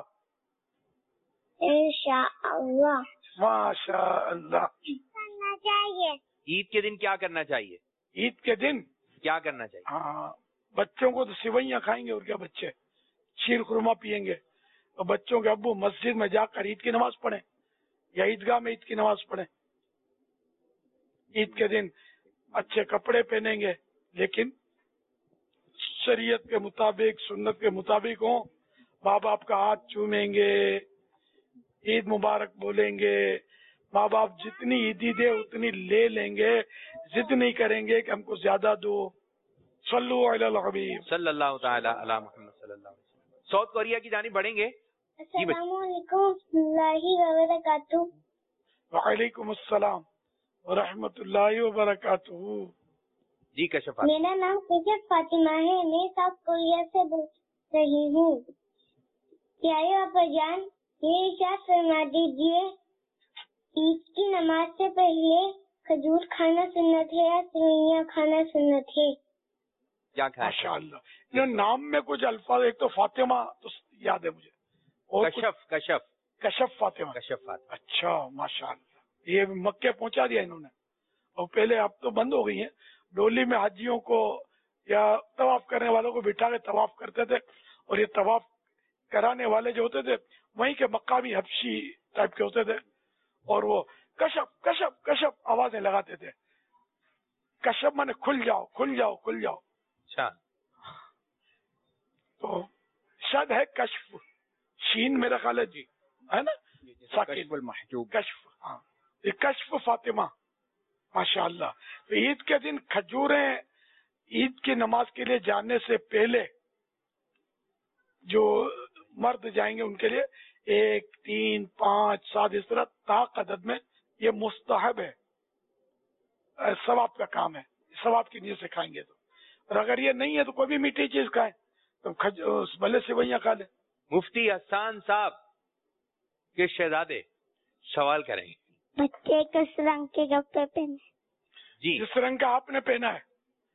انشاءاللہ.
ماشاء اللہ.
کرنا چاہیے.
عید کے دن کیا کرنا چاہیے؟
عید کے دن
کیا کرنا چاہیے؟
ہاں بچوں کو تو سوئیاں کھائیں گے اور کیا بچے شیر خورما پیئیں گے اور بچوں کے ابو مسجد میں جا کر عید کی نماز پڑھیں یا عیدگاہ میں عید کی نماز پڑھیں. عید کے دن اچھے کپڑے پہنیں گے لیکن شریعت کے مطابق سنت کے مطابق ہوں. ماں باپ کا ہاتھ چومیں گے عید مبارک بولیں گے. ماں باپ جتنی عیدی دے اتنی لے لیں گے. ضد نہیں کریں گے کہ ہم کو زیادہ دو. صلو علی الحبیب
صلی اللہ تعالی علی محمد صلی اللہ علیہ وسلم. ساؤتھ کوریا کی جانب بڑھیں گے.
السلام علیکم ورحمۃ اللہ وبرکاتہ.
وعلیکم السلام ورحمۃ اللہ وبرکاتہ.
جی کشف.
میرا نام کشف فاطمہ ہے. میں ساؤتھ کوریا سے بول رہی ہوں. پیارے باپا جان یہ ارشاد فرما دیجیے عید کی نماز سے پہلے کھجور کھانا سنت ہے یا سوئیاں کھانا سنت ہے؟
کیا کھایا؟
ماشاء اللہ. نام میں کچھ الفاظ ایک تو فاطمہ تو یاد ہے مجھے اور کشف فاطمہ. اچھا ماشاء اللہ. یہ مکے پہنچا دیا انہوں نے اور پہلے اب تو بند ہو گئی ہیں. ڈولی میں حاجیوں کو یا طواف کرنے والوں کو بٹھا کے طواف کرتے تھے اور یہ طواف کرانے والے جو ہوتے تھے وہیں کے مقامی حبشی ٹائپ کے ہوتے تھے اور وہ کشف کشف کشف آوازیں لگاتے تھے. کشف مانے کھل جاؤ کھل جاؤ کھل جاؤ.
اچھا
تو شاید ہے کشف. شین میرا خیال ہے جی ہے نا
کشف المحجوب.
کشف. ہاں یہ کشف فاطمہ ماشاء اللہ. تو عید کے دن کھجوریں عید کی نماز کے لیے جانے سے پہلے جو مرد جائیں گے ان کے لیے 1 3 5 7 اس طرح طاق عدد میں یہ مستحب ہے. ثواب کا کام ہے. ثواب کی نیت سے کھائیں گے تو اور اگر یہ نہیں ہے تو کوئی بھی میٹھی چیز کھائیں، تو بھلے سوئیاں کھا لیں.
مفتی حسان صاحب کے شہزادے سوال کریں گے.
بچے کس رنگ کے کپڑے پہنے؟
جی،
جس رنگ کا آپ نے پہنا ہے،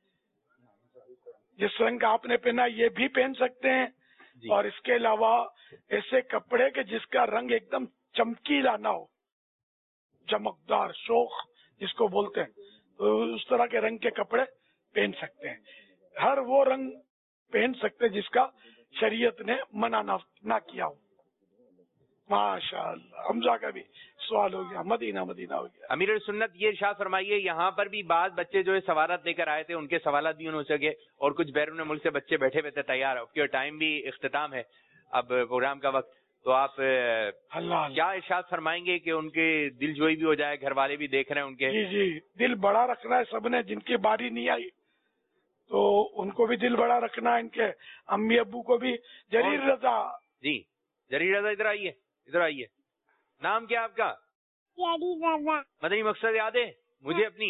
جس رنگ کا آپ نے پہنا ہے یہ بھی پہن سکتے ہیں.
جی.
اور اس کے علاوہ ایسے کپڑے کہ جس کا رنگ ایک دم چمکیلا نہ ہو، چمکدار، شوخ جس کو بولتے ہیں، تو اس طرح کے رنگ کے کپڑے پہن سکتے ہیں. ہر وہ رنگ پہن سکتے جس کا شریعت نے منع نہ کیا ہو. ماشاء اللہ. حمزہ کا بھی سوال ہو گیا. مدینہ ہو گیا.
امیر السنت یہ ارشاد فرمائیے، یہاں پر بھی بعض بچے جو ہے سوالات لے کر آئے تھے، ان کے سوالات بھی ہو سکے، اور کچھ بیرون ملک سے بچے بیٹھے ہوئے تھے تیار. اب کے ٹائم بھی اختتام ہے اب پروگرام کا وقت، تو آپ کیا ارشاد فرمائیں گے کہ ان کے دل جوئی بھی ہو جائے، گھر والے بھی دیکھ رہے ہیں ان کے؟
جی دل بڑا رکھنا ہے سب نے. جن کی باری نہیں آئی تو ان کو بھی دل بڑا رکھنا ہے، ان کے امی ابو کو بھی. جریر رضا.
جی جریر رضا ادھر آئیے. نام کیا آپ کا؟
جریر رضا.
مدنی مقصد یاد ہے مجھے اپنی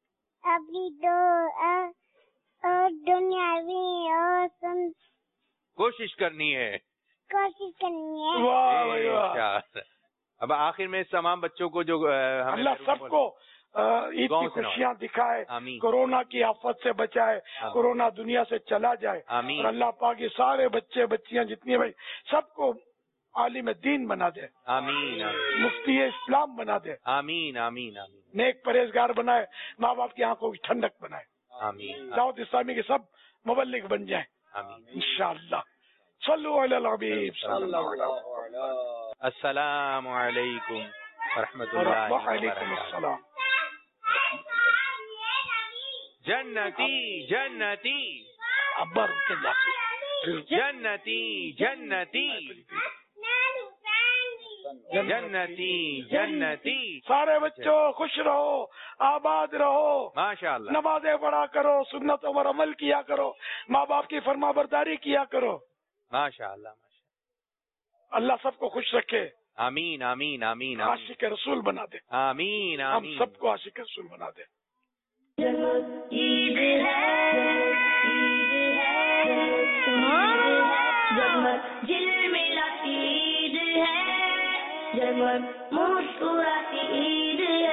اور دنیاوی اور
کوشش کرنی ہے.
واہ.
اب آخر میں تمام بچوں کو جو
اللہ سب کو عید کی خوشیاں دکھائے، کورونا کی آفت سے بچائے، کورونا دنیا سے چلا جائے، اور اللہ پاک یہ سارے بچے بچیاں جتنی بھائی سب کو عالم دین بنا دے.
آمین.
مفتی اسلام بنا دے.
آمین آمین آمین.
نیک پرہیزگار بنائے، ماں باپ کی آنکھوں کی ٹھنڈک بنائے.
آمین.
دعوت اسلامی کے سب مبلغ بن جائیں
آمین
انشاءاللہ. صلو علی الحبیب صلی اللہ علیہ وسلم.
السلام علیکم ورحمۃ اللہ
وعلیکم
وبرکاتہ.
السلام.
جنتی جنتی
ابا رک جاتے.
جنتی جنتی جنتی جنتی.
سارے بچوں خوش رہو، آباد رہو،
ماشاء اللہ.
نمازیں پڑھا کرو، سنتوں پر عمل کیا کرو، ماں باپ کی فرما برداری کیا کرو.
ماشاء اللہ.
اللہ سب کو خوش رکھے.
آمین آمین آمین.
عاشق رسول بنا دے.
آمین
ہم
آمین.
سب کو عاشق رسول بنا دے.
عید ہے جگمگ جلملاتی عید ہے، جگمگ مسکراتی عید